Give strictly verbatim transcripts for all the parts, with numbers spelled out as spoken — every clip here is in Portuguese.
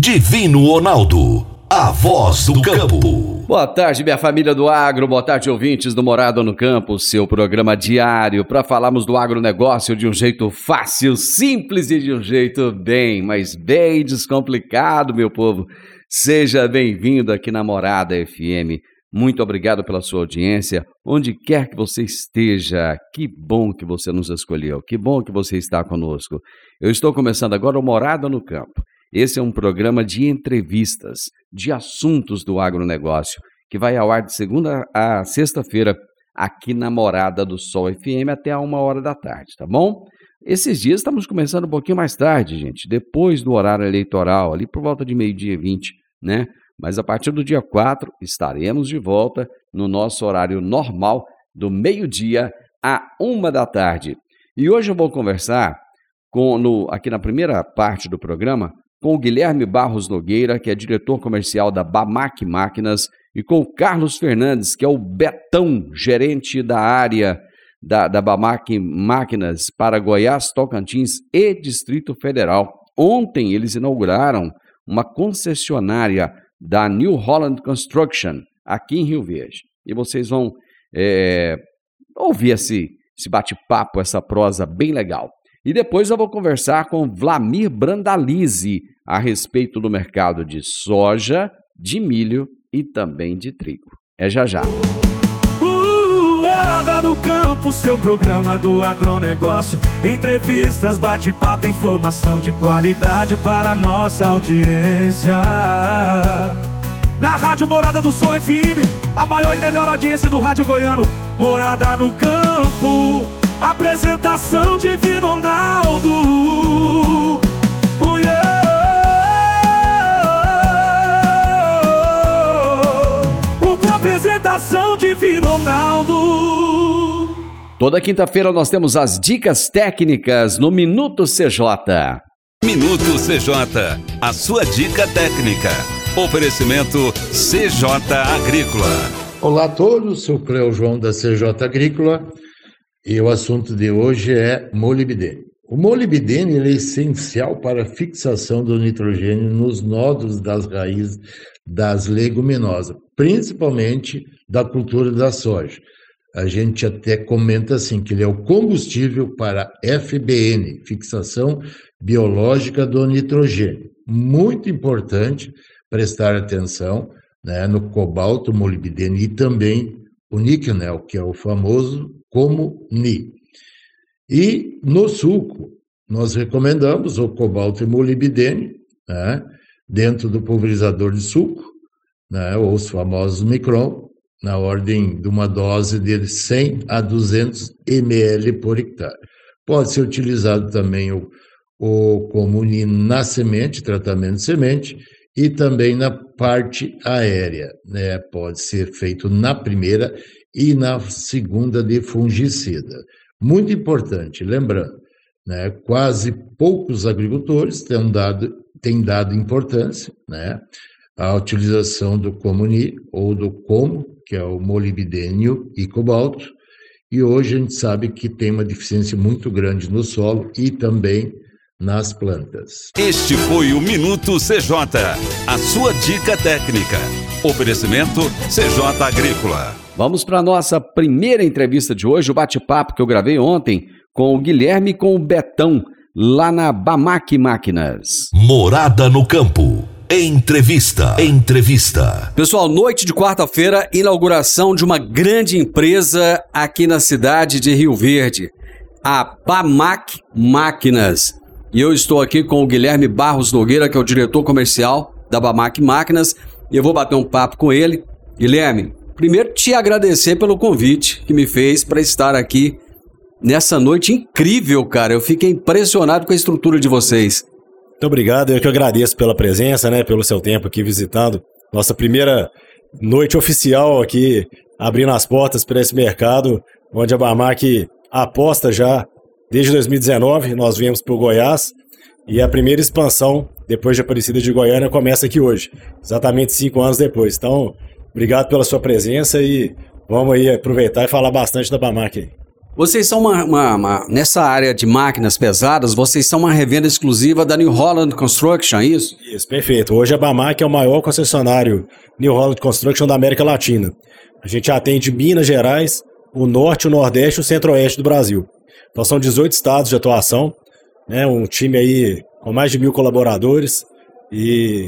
Divino Ronaldo, a voz do campo. Boa tarde, minha família do agro, boa tarde, ouvintes do Morada no Campo, seu programa diário para falarmos do agronegócio de um jeito fácil, simples e de um jeito bem, mas bem descomplicado, meu povo. Seja bem-vindo aqui na Morada F M. Muito obrigado pela sua audiência, onde quer que você esteja. Que bom que você nos escolheu, que bom que você está conosco. Eu estou começando agora o Morada no Campo. Esse é um programa de entrevistas, de assuntos do agronegócio, que vai ao ar de segunda a sexta-feira, aqui na Morada do Sol F M, até a uma hora da tarde, tá bom? Esses dias estamos começando um pouquinho mais tarde, gente, depois do horário eleitoral, ali por volta de meio-dia e vinte, né? Mas a partir do dia quatro, estaremos de volta no nosso horário normal, do meio-dia a uma da tarde. E hoje eu vou conversar com, no, aqui na primeira parte do programa, com o Guilherme Barros Nogueira, que é diretor comercial da Bamac Máquinas, e com o Carlos Fernandes, que é o Betão, gerente da área da, da Bamac Máquinas para Goiás, Tocantins e Distrito Federal. Ontem eles inauguraram uma concessionária da New Holland Construction, aqui em Rio Verde. E vocês vão é, ouvir esse, esse bate-papo, essa prosa bem legal. E depois eu vou conversar com Vlamir Brandalize a respeito do mercado de soja, de milho e também de trigo. É já já. Morada no Campo, seu programa do agronegócio. Entrevistas, bate-papo, informação de qualidade para a nossa audiência. Na Rádio Morada do Sol F M, a maior e melhor audiência do rádio goiano. Morada no Campo, apresentação de Divino Ronaldo. Oh, yeah. Apresentação de Divino Ronaldo. Toda quinta-feira nós temos as dicas técnicas no Minuto C J. Minuto C J, a sua dica técnica. Oferecimento C J Agrícola. Olá a todos, sou o Cleo João da C J Agrícola e o assunto de hoje é molibdênio. O molibdênio ele é essencial para a fixação do nitrogênio nos nodos das raízes das leguminosas, principalmente da cultura da soja. A gente até comenta assim que ele é o combustível para F B N, fixação biológica do nitrogênio. Muito importante prestar atenção, né, no cobalto, molibdênio e também o níquel, que é o famoso como Ni. E no suco, nós recomendamos o cobalto e molibdênio, né, dentro do pulverizador de suco, né, ou os famosos micron, na ordem de uma dose de cem a duzentos mililitros por hectare. Pode ser utilizado também o, o comuni na semente, tratamento de semente, e também na parte aérea, né, pode ser feito na primeira e na segunda de fungicida. Muito importante, lembrando, né, quase poucos agricultores têm dado, têm dado importância, né, à utilização do comuni ou do como, que é o molibdênio e cobalto, e hoje a gente sabe que tem uma deficiência muito grande no solo e também nas plantas. Este foi o Minuto C J, a sua dica técnica. Oferecimento C J Agrícola. Vamos para a nossa primeira entrevista de hoje, o bate-papo que eu gravei ontem com o Guilherme e com o Betão, lá na Bamac Máquinas. Morada no Campo. Entrevista. Entrevista. Pessoal, noite de quarta-feira, inauguração de uma grande empresa aqui na cidade de Rio Verde, a Bamac Máquinas. E eu estou aqui com o Guilherme Barros Nogueira, que é o diretor comercial da Bamac Máquinas, e eu vou bater um papo com ele. Guilherme, primeiro te agradecer pelo convite que me fez para estar aqui nessa noite incrível, cara. Eu fiquei impressionado com a estrutura de vocês. Muito obrigado, eu que agradeço pela presença, né, pelo seu tempo aqui visitando. Nossa primeira noite oficial aqui, abrindo as portas para esse mercado, onde a Bamac aposta já desde dois mil e dezenove, nós viemos para o Goiás, e a primeira expansão, depois de Aparecida de Goiânia, começa aqui hoje, exatamente cinco anos depois. Então, obrigado pela sua presença e vamos aí aproveitar e falar bastante da Bamac aí. Vocês são uma, uma, uma... Nessa área de máquinas pesadas, vocês são uma revenda exclusiva da New Holland Construction, é isso? Isso, perfeito. Hoje a Bamac é o maior concessionário New Holland Construction da América Latina. A gente atende Minas Gerais, o Norte, o Nordeste e o Centro-Oeste do Brasil. Então são dezoito estados de atuação, né? Um time aí com mais de mil colaboradores e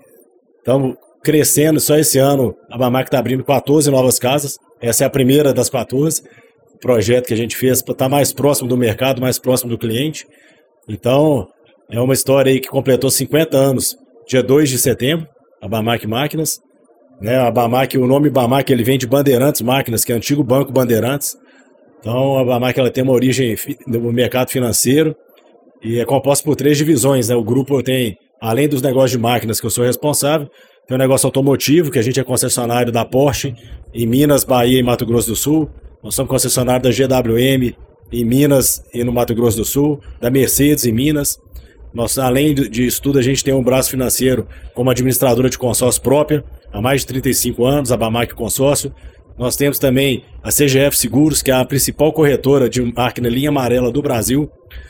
estamos crescendo. Só esse ano a Bamac está abrindo quatorze novas casas. Essa é a primeira das quatorze. Projeto que a gente fez para estar mais próximo do mercado, mais próximo do cliente. Então, é uma história aí que completou cinquenta anos, dia dois de setembro, a Bamac Máquinas. Né, a Bamac, o nome Bamac, ele vem de Bandeirantes Máquinas, que é o antigo Banco Bandeirantes. Então, a Bamac, ela tem uma origem no mercado financeiro e é composta por três divisões. Né? O grupo tem, além dos negócios de máquinas que eu sou responsável, tem o negócio automotivo, que a gente é concessionário da Porsche em Minas, Bahia e Mato Grosso do Sul. Nós somos concessionários da G W M em Minas e no Mato Grosso do Sul, da Mercedes em Minas. Nós, além disso tudo, a gente tem um braço financeiro como administradora de consórcio própria, há mais de trinta e cinco anos, a Bamac Consórcio. Nós temos também a C G F Seguros, que é a principal corretora de máquina linha amarela do Brasil.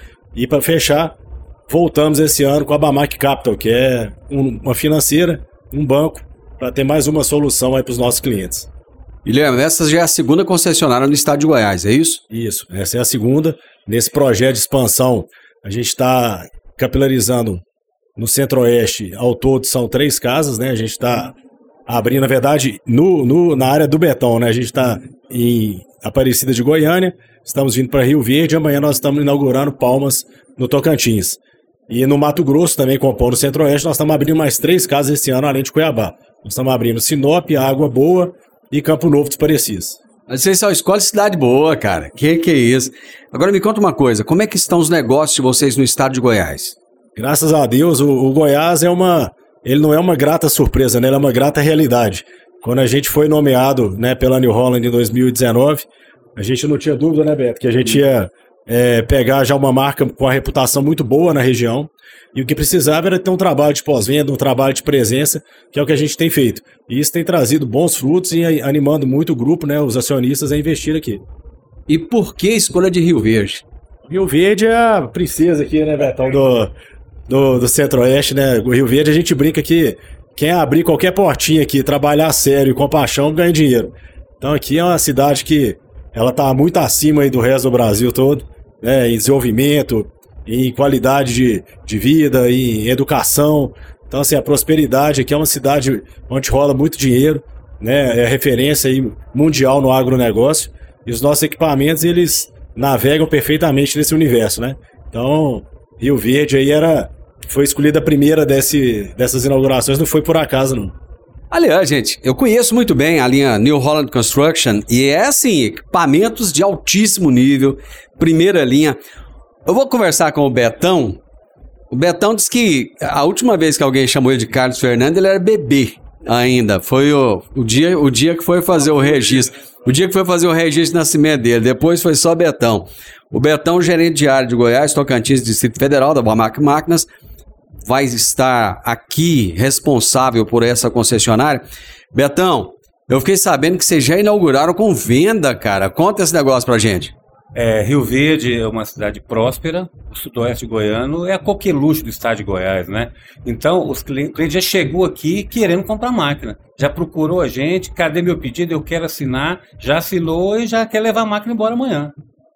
E para fechar, voltamos esse ano com a Bamac Capital, que é um, uma financeira, um banco, para ter mais uma solução aí para os nossos clientes. Guilherme, essa já é a segunda concessionária no estado de Goiás, é isso? Isso, essa é a segunda. Nesse projeto de expansão, a gente está capilarizando no Centro-Oeste, ao todo são três casas, né? A gente está abrindo, na verdade, no, no, na área do Betão, né? A gente está em Aparecida de Goiânia, estamos vindo para Rio Verde, e amanhã nós estamos inaugurando Palmas, no Tocantins. E no Mato Grosso, também compondo o Centro-Oeste, nós estamos abrindo mais três casas esse ano, além de Cuiabá. Nós estamos abrindo Sinop, Água Boa e Campo Novo dos Parecis. Mas vocês só escolhem cidade boa, cara. Que que é isso? Agora me conta uma coisa, como é que estão os negócios de vocês no estado de Goiás? Graças a Deus, o, o Goiás é uma... Ele não é uma grata surpresa, né? Ele é uma grata realidade. Quando a gente foi nomeado, né, pela New Holland em dois mil e dezenove, a gente não tinha dúvida, né, Beto, que a gente ia é, pegar já uma marca com a reputação muito boa na região. E o que precisava era ter um trabalho de pós-venda, um trabalho de presença, que é o que a gente tem feito. E isso tem trazido bons frutos e animando muito o grupo, né, os acionistas, a investir aqui. E por que a escolha de Rio Verde? Rio Verde é a princesa aqui, né, Betão, do, do, do Centro-Oeste, né? O Rio Verde a gente brinca que quem abrir qualquer portinha aqui, trabalhar sério e com paixão, ganha dinheiro. Então aqui é uma cidade que ela está muito acima aí do resto do Brasil todo, né, em desenvolvimento, em qualidade de, de vida, em educação. Então, assim, a prosperidade aqui é uma cidade onde rola muito dinheiro, né? É referência aí mundial no agronegócio. E os nossos equipamentos, eles navegam perfeitamente nesse universo, né? Então, Rio Verde aí era, foi escolhida a primeira desse, dessas inaugurações, não foi por acaso, não. Aliás, gente, eu conheço muito bem a linha New Holland Construction e é, assim, equipamentos de altíssimo nível, primeira linha. Eu vou conversar com o Betão. O Betão disse que a última vez que alguém chamou ele de Carlos Fernando, ele era bebê ainda. Foi o, o, dia, o dia que foi fazer o registro. O dia que foi fazer o registro de nascimento dele. Depois foi só Betão. O Betão, gerente de área de Goiás, Tocantins, Distrito Federal, da Bamac Máquinas, vai estar aqui responsável por essa concessionária. Betão, eu fiquei sabendo que vocês já inauguraram com venda, cara. Conta esse negócio pra gente. É, Rio Verde é uma cidade próspera, o sudoeste goiano é a coqueluche do estado de Goiás, né? Então, os clientes, o cliente já chegou aqui querendo comprar máquina, já procurou a gente, cadê meu pedido, eu quero assinar, já assinou e já quer levar a máquina embora amanhã.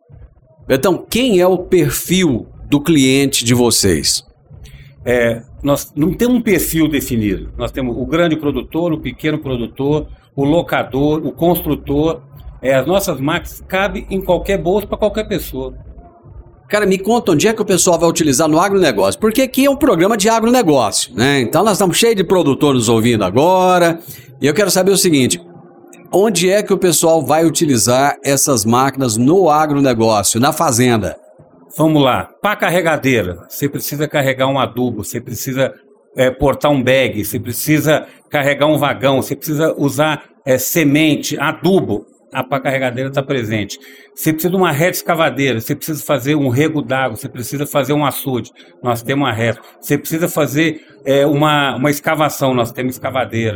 Então, quem é o perfil do cliente de vocês? É, nós não temos um perfil definido, nós temos o grande produtor, o pequeno produtor, o locador, o construtor. É, as nossas máquinas cabem em qualquer bolso para qualquer pessoa. Cara, me conta onde é que o pessoal vai utilizar no agronegócio, porque aqui é um programa de agronegócio, né? Então nós estamos cheios de produtores ouvindo agora, e eu quero saber o seguinte, onde é que o pessoal vai utilizar essas máquinas no agronegócio, na fazenda? Vamos lá, para carregadeira, você precisa carregar um adubo, você precisa é, portar um bag, você precisa carregar um vagão, você precisa usar é, semente, adubo. A pá carregadeira está presente. Você precisa de uma reta escavadeira, você precisa fazer um rego d'água, você precisa fazer um açude, nós temos uma reta. Você precisa fazer é, uma, uma escavação, nós temos escavadeira.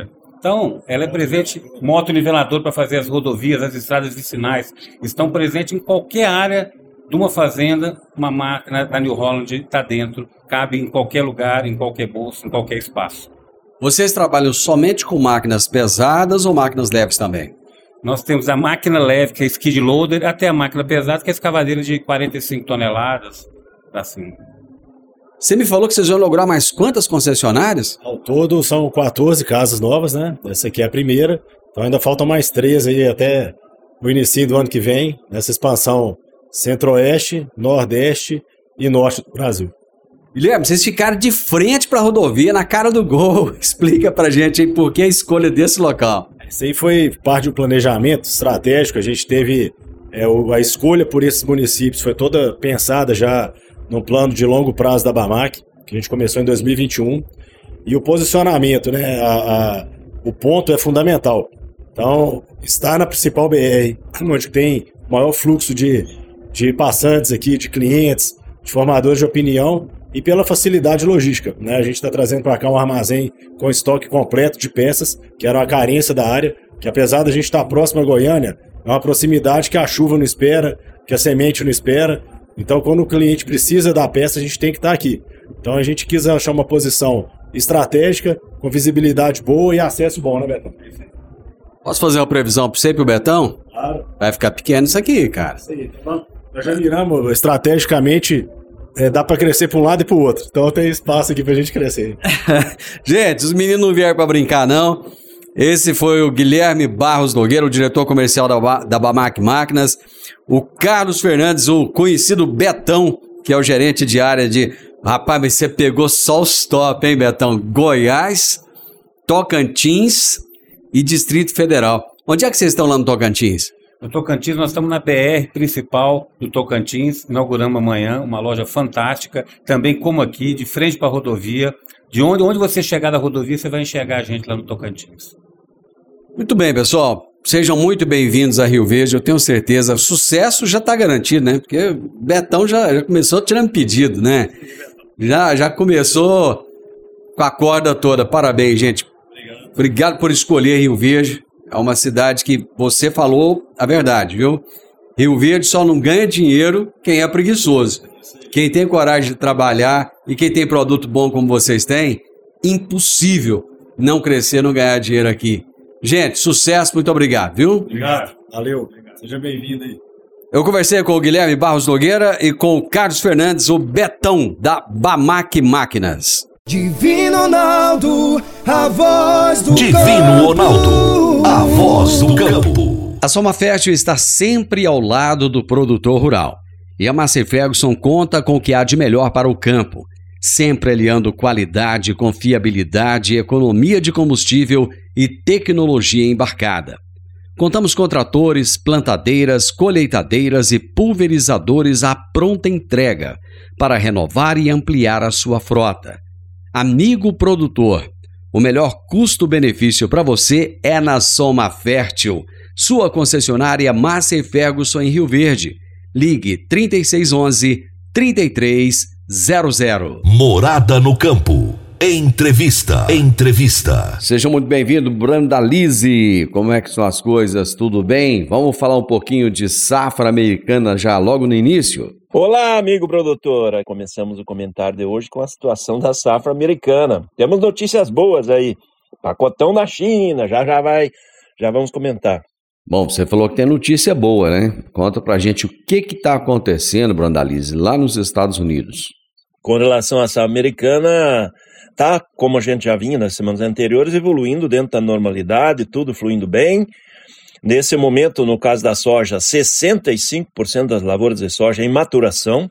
Então, ela é presente, motonivelador para fazer as rodovias, as estradas vicinais, estão presentes em qualquer área de uma fazenda, uma máquina da New Holland está dentro, cabe em qualquer lugar, em qualquer bolso, em qualquer espaço. Vocês trabalham somente com máquinas pesadas ou máquinas leves também? Nós temos a máquina leve, que é skid loader, até a máquina pesada, que é a escavadeira de quarenta e cinco toneladas, assim. Você me falou que vocês vão inaugurar mais quantas concessionárias? Ao todo são quatorze casas novas, né? Essa aqui é a primeira. Então ainda faltam mais três aí até o início do ano que vem, nessa expansão centro-oeste, nordeste e norte do Brasil. Guilherme, vocês ficaram de frente para a rodovia, na cara do gol. Explica pra gente aí por que a escolha desse local. Isso aí foi parte do planejamento estratégico. A gente teve é, a escolha por esses municípios, foi toda pensada já no plano de longo prazo da Bamac, que a gente começou em dois mil e vinte e um, e o posicionamento, né, a, a, o ponto é fundamental. Então, está na principal B R, onde tem maior fluxo de, de passantes aqui, de clientes, de formadores de opinião, e pela facilidade logística, né? A gente está trazendo para cá um armazém com estoque completo de peças, que era uma carência da área, que apesar da gente estar próximo a Goiânia, é uma proximidade que a chuva não espera, que a semente não espera. Então, quando o cliente precisa da peça, a gente tem que estar aqui. Então, a gente quis achar uma posição estratégica, com visibilidade boa e acesso bom, né, Betão? Posso fazer uma previsão para você e pro Betão? Claro. Vai ficar pequeno isso aqui, cara. Isso aí. Nós já miramos estrategicamente, é, dá para crescer para um lado e para o outro. Então, tem espaço aqui para a gente crescer. Gente, os meninos não vieram para brincar, não. Esse foi o Guilherme Barros Nogueira, o diretor comercial da, ba da Bamac Máquinas. O Carlos Fernandes, o conhecido Betão, que é o gerente de área de... Rapaz, mas você pegou só os top, hein, Betão? Goiás, Tocantins e Distrito Federal. Onde é que vocês estão lá no Tocantins? No Tocantins, nós estamos na B R principal do Tocantins. Inauguramos amanhã uma loja fantástica, também como aqui, de frente para a rodovia. De onde, onde você chegar da rodovia, você vai enxergar a gente lá no Tocantins. Muito bem, pessoal. Sejam muito bem-vindos a Rio Verde, eu tenho certeza. Sucesso já está garantido, né? Porque o Betão já, já começou tirando pedido, né? Já, já começou com a corda toda. Parabéns, gente. Obrigado. Obrigado por escolher Rio Verde. É uma cidade que você falou a verdade, viu? Rio Verde só não ganha dinheiro quem é preguiçoso. Quem tem coragem de trabalhar e quem tem produto bom como vocês têm, impossível não crescer, não ganhar dinheiro aqui. Gente, sucesso, muito obrigado, viu? Obrigado, valeu. Obrigado. Seja bem-vindo aí. Eu conversei com o Guilherme Barros Nogueira e com o Carlos Fernandes, o Betão, da Bamac Máquinas. Divino Ronaldo, a voz do Divino campo. Ronaldo, a voz do campo. A Soma Fértil está sempre ao lado do produtor rural. E a Massey Ferguson conta com o que há de melhor para o campo, sempre aliando qualidade, confiabilidade, economia de combustível e tecnologia embarcada. Contamos com tratores, plantadeiras, colheitadeiras e pulverizadores à pronta entrega para renovar e ampliar a sua frota. Amigo produtor, o melhor custo-benefício para você é na Soma Fértil, sua concessionária Massey Ferguson em Rio Verde. Ligue trinta e seis onze, trinta e três zero zero. Morada no campo. Entrevista. Entrevista. Sejam muito bem-vindos, Brandalize. Como é que são as coisas? Tudo bem? Vamos falar um pouquinho de safra americana já logo no início? Olá, amigo produtor. Começamos o comentário de hoje com a situação da safra americana. Temos notícias boas aí. Pacotão da China, já já vai, já vamos comentar. Bom, você falou que tem notícia boa, né? Conta pra gente o que que tá acontecendo, Brandalize, lá nos Estados Unidos. Com relação à safra americana, tá, como a gente já vinha nas semanas anteriores, evoluindo dentro da normalidade, tudo fluindo bem. Nesse momento, no caso da soja, sessenta e cinco por cento das lavouras de soja em maturação.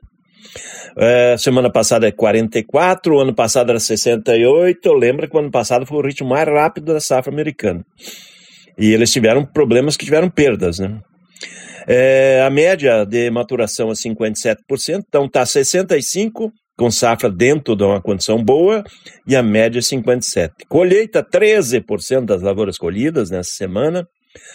É, semana passada é quarenta e quatro, o ano passado era sessenta e oito. Lembra que o ano passado foi o ritmo mais rápido da safra americana. E eles tiveram problemas que tiveram perdas, né? É, a média de maturação é cinquenta e sete por cento, então está sessenta e cinco por cento, com safra dentro de uma condição boa, e a média é cinquenta e sete por cento. Colheita, treze por cento das lavouras colhidas nessa semana.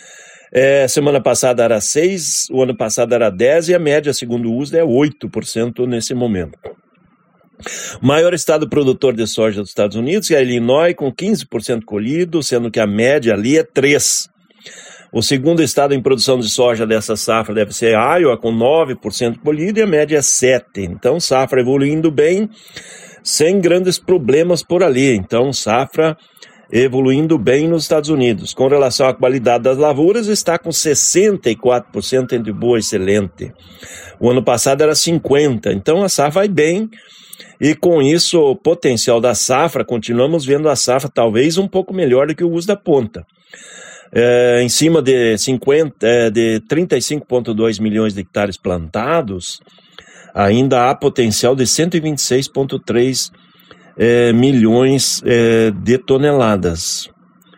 É, semana passada era seis por cento, o ano passado era dez por cento, e a média, segundo o U S D A, é oito por cento nesse momento. O maior estado produtor de soja dos Estados Unidos é Illinois, com quinze por cento colhido, sendo que a média ali é três por cento. O segundo estado em produção de soja dessa safra deve ser Iowa, com nove por cento colhido, e a média é sete por cento. Então, safra evoluindo bem, sem grandes problemas por ali. Então, safra evoluindo bem nos Estados Unidos. Com relação à qualidade das lavouras, está com sessenta e quatro por cento entre boa e excelente. O ano passado era cinquenta por cento. Então, a safra vai bem. E com isso, o potencial da safra, continuamos vendo a safra talvez um pouco melhor do que o uso da ponta. É, em cima de, cinquenta, é, de trinta e cinco vírgula dois milhões de hectares plantados, ainda há potencial de cento e vinte e seis vírgula três é, milhões é, de toneladas.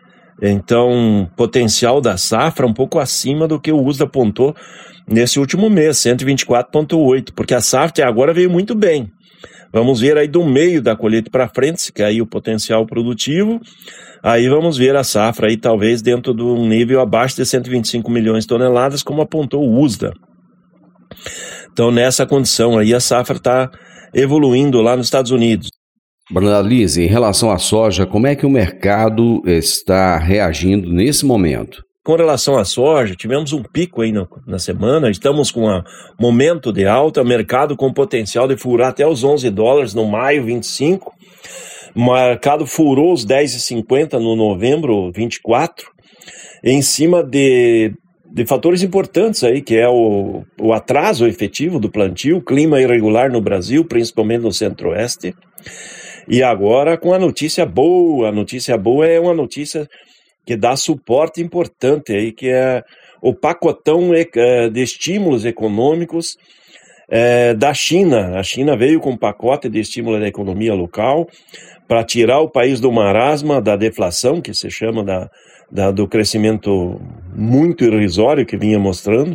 Então, potencial da safra um pouco acima do que o U S D A apontou nesse último mês, cento e vinte e quatro vírgula oito, porque a safra até agora veio muito bem. Vamos ver aí do meio da colheita para frente, se cair o potencial produtivo, aí vamos ver a safra aí talvez dentro de um nível abaixo de cento e vinte e cinco milhões de toneladas, como apontou o U S D A. Então, nessa condição aí, a safra está evoluindo lá nos Estados Unidos. Brandalize, em relação à soja, como é que o mercado está reagindo nesse momento? Com relação à soja, tivemos um pico aí no, na semana, estamos com um momento de alta, mercado com potencial de furar até os onze dólares no maio vinte e cinco, o mercado furou os dez e cinquenta no novembro vinte e quatro, em cima de, de fatores importantes aí, que é o, o atraso efetivo do plantio, clima irregular no Brasil, principalmente no centro-oeste, e agora com a notícia boa, a notícia boa é uma notícia que dá suporte importante aí, que é o pacotão de estímulos econômicos é, da China. A China veio com um pacote de estímulo da economia local para tirar o país do marasma, da deflação, que se chama da, da, do crescimento muito irrisório que vinha mostrando.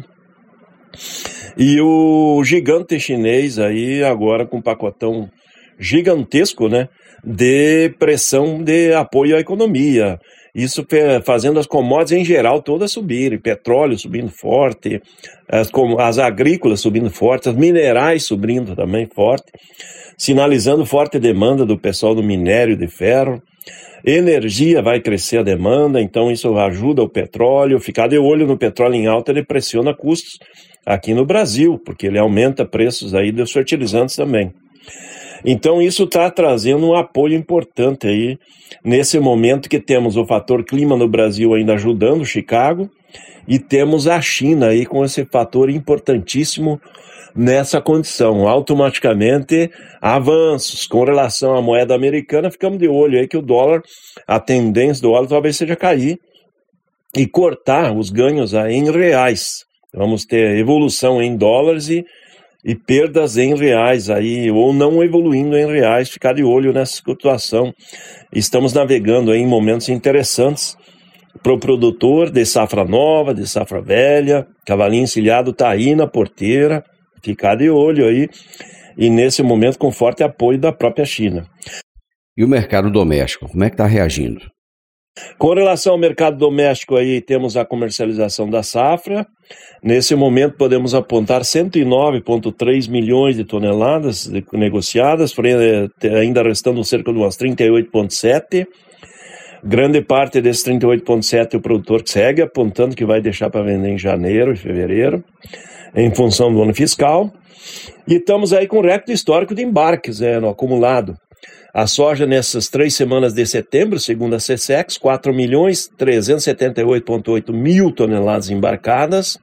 E o gigante chinês aí agora com um pacotão gigantesco, né, de pressão de apoio à economia. Isso fazendo as commodities em geral todas subirem, petróleo subindo forte, as, as agrícolas subindo forte, as minerais subindo também forte, sinalizando forte demanda do pessoal do minério de ferro. Energia vai crescer a demanda, então isso ajuda o petróleo. Ficar de olho no petróleo em alta, ele pressiona custos aqui no Brasil, porque ele aumenta preços aí dos fertilizantes também. Então isso está trazendo um apoio importante aí, nesse momento que temos o fator clima no Brasil ainda ajudando Chicago, e temos a China aí com esse fator importantíssimo nessa condição. Automaticamente, avanços com relação à moeda americana, ficamos de olho aí que o dólar, a tendência do dólar talvez seja cair e cortar os ganhos aí em reais. Vamos ter evolução em dólares e e perdas em reais aí, ou não evoluindo em reais, ficar de olho nessa situação. Estamos navegando aí em momentos interessantes para o produtor de safra nova, de safra velha, cavalinho encilhado está aí na porteira, ficar de olho aí, e nesse momento com forte apoio da própria China. E o mercado doméstico, como é que está reagindo? Com relação ao mercado doméstico aí, temos a comercialização da safra. Nesse momento podemos apontar cento e nove vírgula três milhões de toneladas negociadas, ainda restando cerca de umas trinta e oito vírgula sete. Grande parte desses trinta e oito vírgula sete o produtor segue apontando que vai deixar para vender em janeiro e fevereiro, em função do ano fiscal. E estamos aí com recorde histórico de embarques, né, no acumulado. A soja nessas três semanas de setembro, segundo a SECEX, quatro milhões trezentos e setenta e oito vírgula oito mil toneladas embarcadas.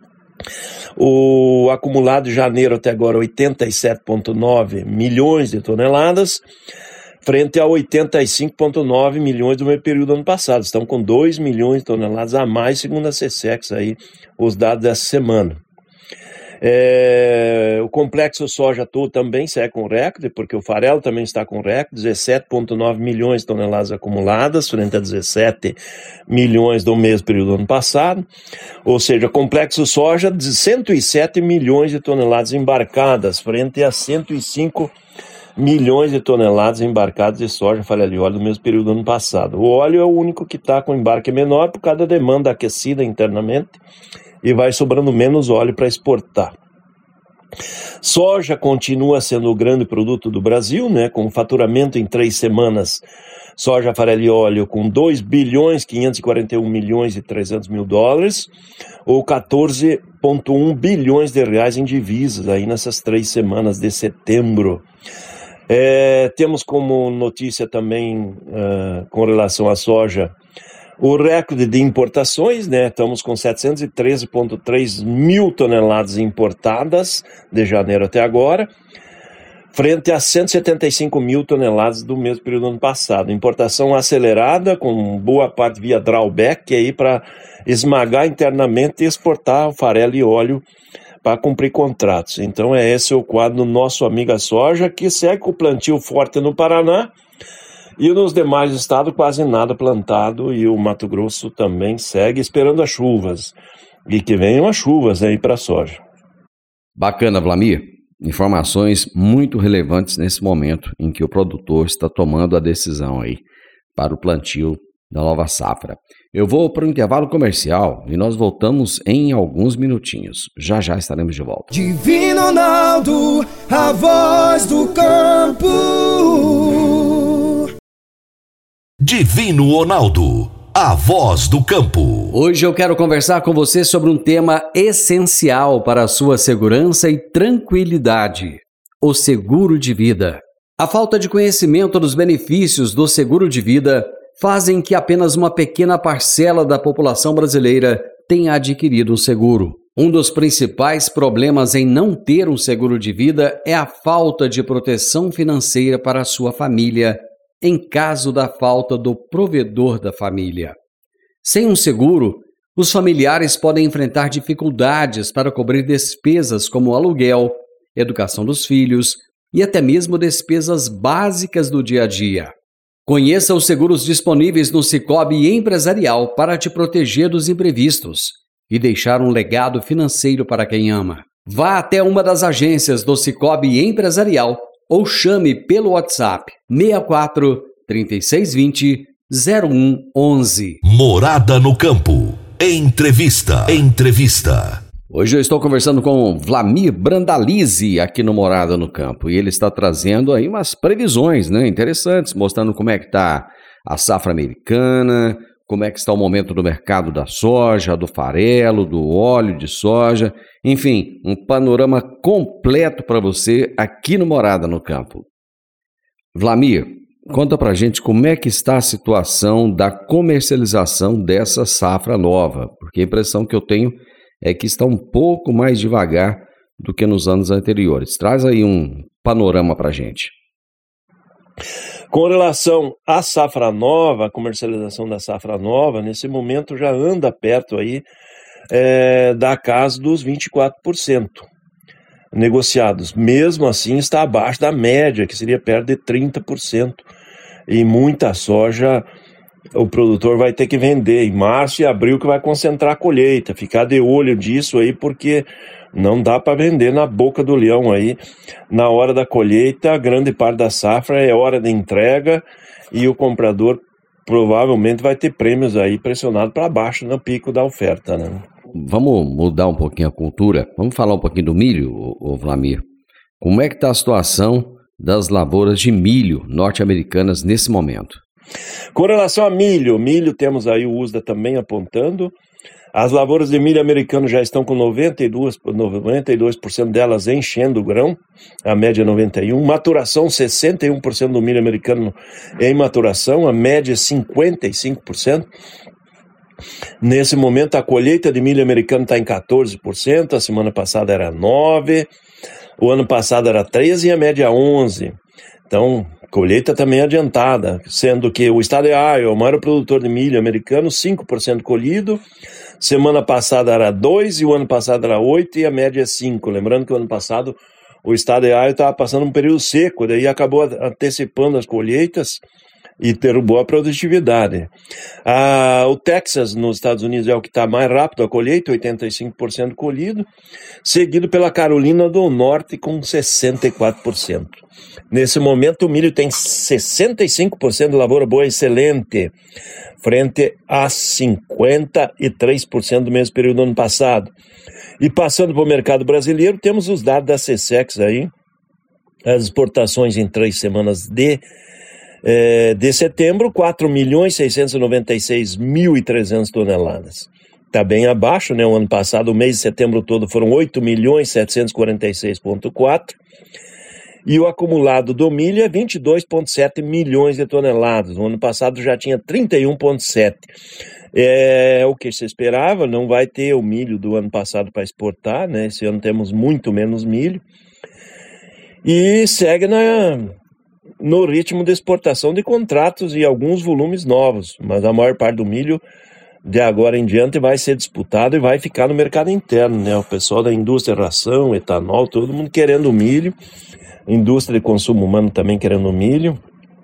O acumulado de janeiro até agora, oitenta e sete vírgula nove milhões de toneladas, frente a oitenta e cinco vírgula nove milhões do mesmo período do ano passado. Estão com dois milhões de toneladas a mais, segundo a SECEX, aí, os dados dessa semana. É, o complexo soja todo também segue com recorde, porque o farelo também está com recorde, dezessete vírgula nove milhões de toneladas acumuladas, frente a dezessete milhões do mesmo período do ano passado, ou seja, complexo soja de cento e sete milhões de toneladas embarcadas, frente a cento e cinco milhões de toneladas embarcadas de soja, falha de óleo do mesmo período do ano passado. O óleo é o único que está com embarque menor por causa da demanda aquecida internamente, e vai sobrando menos óleo para exportar. Soja continua sendo o grande produto do Brasil, né, com faturamento em três semanas. Soja, farelo e óleo com dois bilhões quinhentos e quarenta e um milhões e trezentos mil dólares, ou quatorze vírgula um bilhões de reais em divisas aí nessas três semanas de setembro. É, temos como notícia também, uh, com relação à soja, o recorde de importações, né? Estamos com setecentos e treze vírgula três mil toneladas importadas de janeiro até agora, frente a cento e setenta e cinco mil toneladas do mesmo período do ano passado. Importação acelerada, com boa parte via drawback, aí para esmagar internamente e exportar o farelo e óleo para cumprir contratos. Então é esse o quadro do nosso Amiga Soja, que segue com o plantio forte no Paraná, e nos demais estados quase nada plantado, e o Mato Grosso também segue esperando as chuvas, e que venham as chuvas aí para a soja. Bacana, Vlamir. Informações muito relevantes nesse momento em que o produtor está tomando a decisão aí para o plantio da nova safra. Eu vou para o intervalo comercial e nós voltamos em alguns minutinhos. Já já estaremos de volta. Divino Ronaldo, a voz do campo. Divino Ronaldo, a voz do campo. Hoje eu quero conversar com você sobre um tema essencial para a sua segurança e tranquilidade: o seguro de vida. A falta de conhecimento dos benefícios do seguro de vida fazem que apenas uma pequena parcela da população brasileira tenha adquirido um seguro. Um dos principais problemas em não ter um seguro de vida é a falta de proteção financeira para a sua família, em caso da falta do provedor da família. Sem um seguro, os familiares podem enfrentar dificuldades para cobrir despesas como aluguel, educação dos filhos e até mesmo despesas básicas do dia a dia. Conheça os seguros disponíveis no Sicoob Empresarial para te proteger dos imprevistos e deixar um legado financeiro para quem ama. Vá até uma das agências do Sicoob Empresarial ou chame pelo WhatsApp seis quatro, três seis dois zero, zero um um um. Morada no Campo. Entrevista. Entrevista. Hoje eu estou conversando com Vlamir Brandalize aqui no Morada no Campo, e ele está trazendo aí umas previsões, né, interessantes, mostrando como é que está a safra americana, como é que está o momento do mercado da soja, do farelo, do óleo de soja, enfim, um panorama completo para você aqui no Morada no Campo. Vlamir, conta pra gente como é que está a situação da comercialização dessa safra nova, porque a impressão que eu tenho é que está um pouco mais devagar do que nos anos anteriores. Traz aí um panorama pra gente. Com relação à safra nova, a comercialização da safra nova, nesse momento já anda perto aí é, da casa dos vinte e quatro por cento negociados. Mesmo assim está abaixo da média, que seria perto de trinta por cento. E muita soja o produtor vai ter que vender em março e abril, que vai concentrar a colheita. Ficar de olho disso aí, porque não dá para vender na boca do leão aí. Na hora da colheita, grande parte da safra é hora de entrega e o comprador provavelmente vai ter prêmios aí pressionado para baixo no pico da oferta, né? Vamos mudar um pouquinho a cultura. Vamos falar um pouquinho do milho, ô, ô Vlamir. Como é que está a situação das lavouras de milho norte-americanas nesse momento? Com relação a milho, milho temos aí o U S D A também apontando. As lavouras de milho americano já estão com noventa e dois por cento delas enchendo o grão, a média é noventa e um por cento. Maturação, sessenta e um por cento do milho americano em maturação, a média é cinquenta e cinco por cento. Nesse momento, a colheita de milho americano está em quatorze por cento, a semana passada era nove por cento, o ano passado era treze por cento e a média onze por cento. Então, colheita também adiantada, sendo que o estado de Iowa, o maior produtor de milho americano, cinco por cento colhido, semana passada era dois por cento e o ano passado era oito por cento e a média é cinco por cento. Lembrando que o ano passado o estado de Iowa estava passando um período seco, daí acabou antecipando as colheitas e derrubou a produtividade. Ah, o Texas, nos Estados Unidos, é o que está mais rápido a colheita, oitenta e cinco por cento colhido, seguido pela Carolina do Norte com sessenta e quatro por cento. Nesse momento, o milho tem sessenta e cinco por cento de lavoura boa excelente, frente a cinquenta e três por cento do mesmo período do ano passado. E passando para o mercado brasileiro, temos os dados da SECEX aí, as exportações em três semanas de, eh, de setembro, quatro milhões seiscentos e noventa e seis mil e trezentas toneladas. Está bem abaixo, né? O ano passado, o mês de setembro todo, foram oito milhões setecentos e quarenta e seis vírgula quatro. E o acumulado do milho é vinte e dois vírgula sete milhões de toneladas. No ano passado já tinha trinta e um vírgula sete. É o que se esperava, não vai ter o milho do ano passado para exportar, né? Esse ano temos muito menos milho. E segue na, no ritmo de exportação de contratos e alguns volumes novos. Mas a maior parte do milho, de agora em diante, vai ser disputado e vai ficar no mercado interno, né? O pessoal da indústria, ração, etanol, todo mundo querendo milho. Indústria de consumo humano também querendo milho.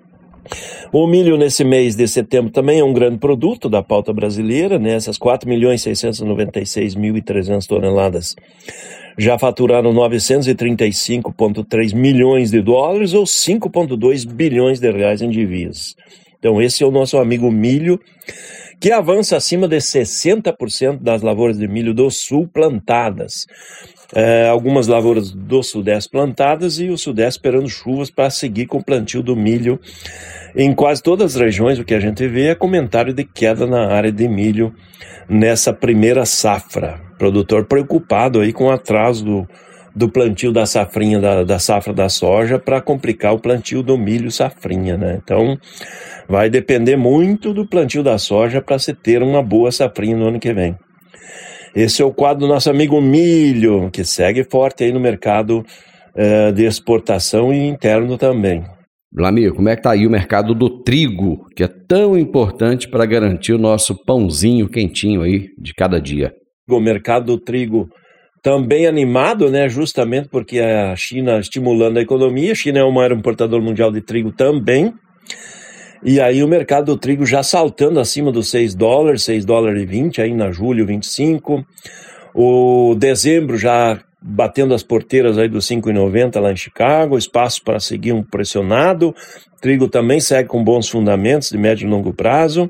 O milho nesse mês de setembro também é um grande produto da pauta brasileira, né? Essas quatro milhões seiscentos e noventa e seis mil e trezentas toneladas já faturaram novecentos e trinta e cinco vírgula três milhões de dólares ou cinco vírgula dois bilhões de reais em divisas. Então esse é o nosso amigo milho, que avança acima de sessenta por cento das lavouras de milho do sul plantadas. É, algumas lavouras do sudeste plantadas e o sudeste esperando chuvas para seguir com o plantio do milho. Em quase todas as regiões, o que a gente vê é comentário de queda na área de milho nessa primeira safra. Produtor preocupado aí com o atraso do, do plantio da safrinha, da, da safra da soja, para complicar o plantio do milho safrinha, né? Então, vai depender muito do plantio da soja para se ter uma boa safrinha no ano que vem. Esse é o quadro do nosso amigo milho, que segue forte aí no mercado uh, de exportação e interno também. Vlamir, como é que está aí o mercado do trigo, que é tão importante para garantir o nosso pãozinho quentinho aí de cada dia? O mercado do trigo também animado, né? Justamente porque a China estimulando a economia, a China é o maior importador mundial de trigo também. E aí o mercado do trigo já saltando acima dos seis dólares, seis dólares e vinte, aí na julho vinte e cinco. O dezembro já batendo as porteiras aí dos cinco e noventa lá em Chicago, espaço para seguir um pressionado. Trigo também segue com bons fundamentos de médio e longo prazo.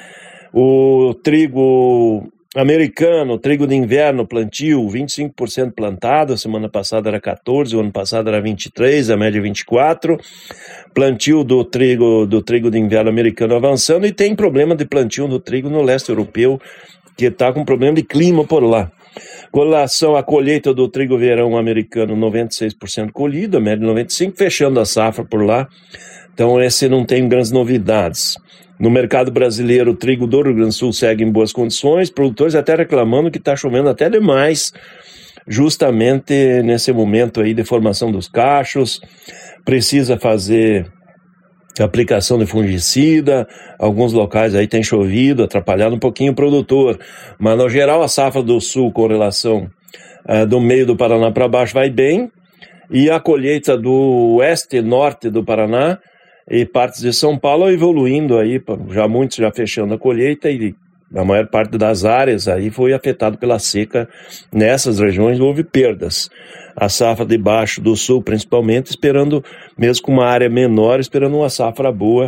O trigo americano, trigo de inverno, plantio, vinte e cinco por cento plantado, a semana passada era quatorze por cento, o ano passado era vinte e três por cento, a média vinte e quatro por cento. Plantio do trigo, do trigo de inverno americano avançando, e tem problema de plantio do trigo no leste europeu, que está com problema de clima por lá. Com relação à colheita do trigo verão americano, noventa e seis por cento colhido, a média noventa e cinco por cento, fechando a safra por lá. Então esse não tem grandes novidades. No mercado brasileiro, o trigo do Rio Grande do Sul segue em boas condições, produtores até reclamando que está chovendo até demais, justamente nesse momento aí de formação dos cachos. Precisa fazer aplicação de fungicida, alguns locais aí tem chovido, atrapalhado um pouquinho o produtor, mas no geral a safra do sul com relação uh, do meio do Paraná para baixo vai bem, e a colheita do oeste e norte do Paraná e partes de São Paulo evoluindo aí, já muitos já fechando a colheita, e a maior parte das áreas aí foi afetada pela seca. Nessas regiões houve perdas. A safra de baixo do sul, principalmente, esperando, mesmo com uma área menor, esperando uma safra boa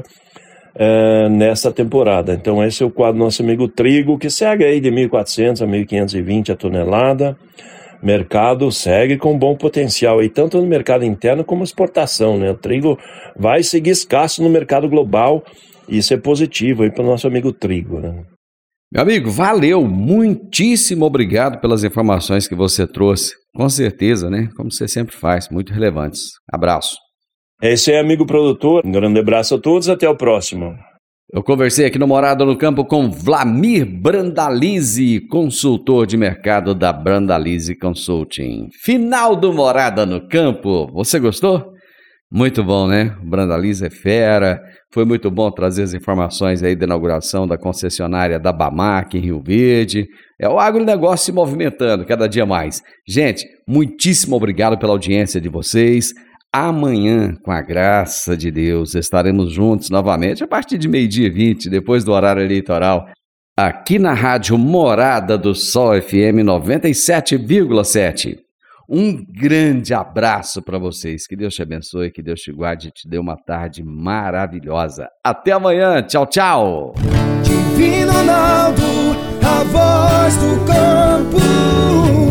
uh, nessa temporada. Então esse é o quadro do nosso amigo trigo, que segue aí de mil e quatrocentos a mil quinhentos e vinte a tonelada. Mercado segue com bom potencial aí, tanto no mercado interno como exportação, né? O trigo vai seguir escasso no mercado global, e isso é positivo aí para o nosso amigo trigo, né? Meu amigo, valeu, muitíssimo obrigado pelas informações que você trouxe, com certeza, né? Como você sempre faz, muito relevantes. Abraço. É isso aí, amigo produtor, um grande abraço a todos, até o próximo. Eu conversei aqui no Morada no Campo com Vlamir Brandalize, consultor de mercado da Brandalize Consulting. Final do Morada no Campo, você gostou? Muito bom, né? O Brandalize é fera, foi muito bom trazer as informações aí da inauguração da concessionária da Bamac em Rio Verde. É o agronegócio se movimentando cada dia mais. Gente, muitíssimo obrigado pela audiência de vocês. Amanhã, com a graça de Deus, estaremos juntos novamente a partir de meio-dia e vinte, depois do horário eleitoral, aqui na Rádio Morada do Sol F M noventa e sete vírgula sete. Um grande abraço para vocês. Que Deus te abençoe, que Deus te guarde e te dê uma tarde maravilhosa. Até amanhã. Tchau, tchau. Divino Ronaldo, a voz do campo.